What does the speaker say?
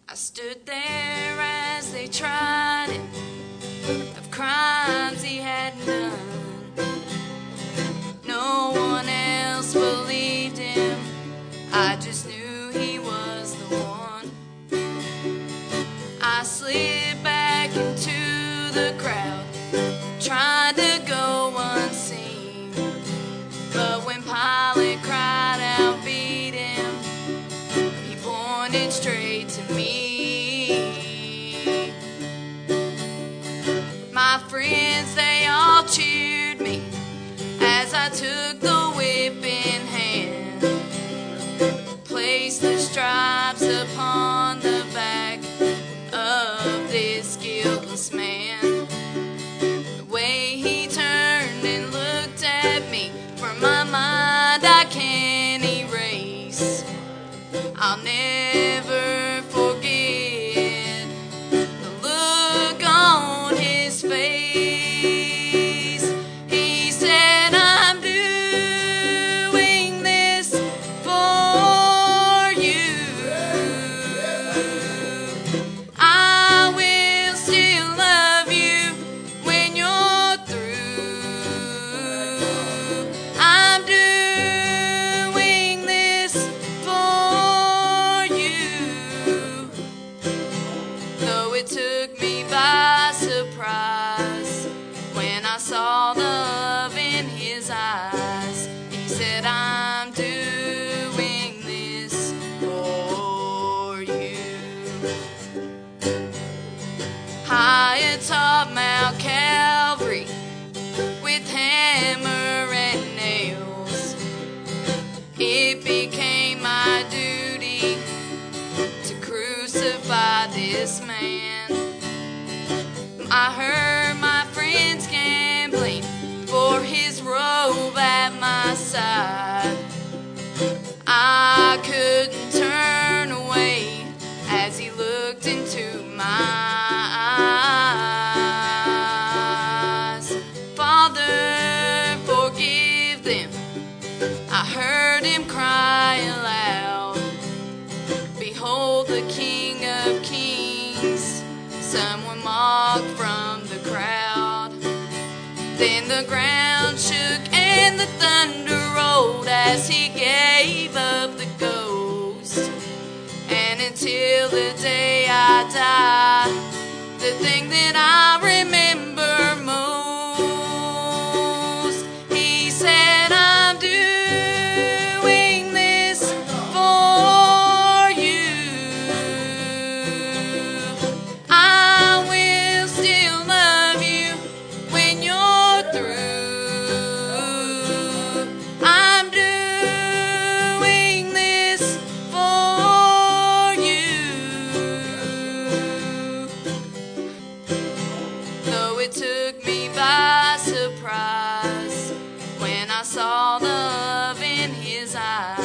I stood there as they tried him of crimes he had done. No one else believed him, I just knew he was the one. I slid back into the crowd, trying to go unseen, but when Pilate cried out, "Beat him," he pointed straight to me. My friends, they all cheered me as I took the whip in hand, placed the stripes upon the back of this guiltless man. The way he turned and looked at me, from my mind I can't erase. I'll never forget the look on his face. He said, "I'm doing this for you. I will still love you when you're through. I'm doing this for you." Though it took me by surprise when I saw the love in his eyes, he said, "I'm doing this for you." High atop Mount Calvary, with hammer and nails, it became my duty to crucify this man. I heard my friends gambling for his robe at my side. I couldn't turn away as he looked into my eyes. "Father, forgive them," I heard him cry aloud. "Behold the King of Kings," someone mocked from the crowd. Then the ground shook and the thunder rolled as he gave up the ghost. And until the day I die, the thing that I remember most, he said, "I'm doing this for you. I will still love you when you're through. I'm doing this for you." Though it took me by surprise when I saw the love in his eyes.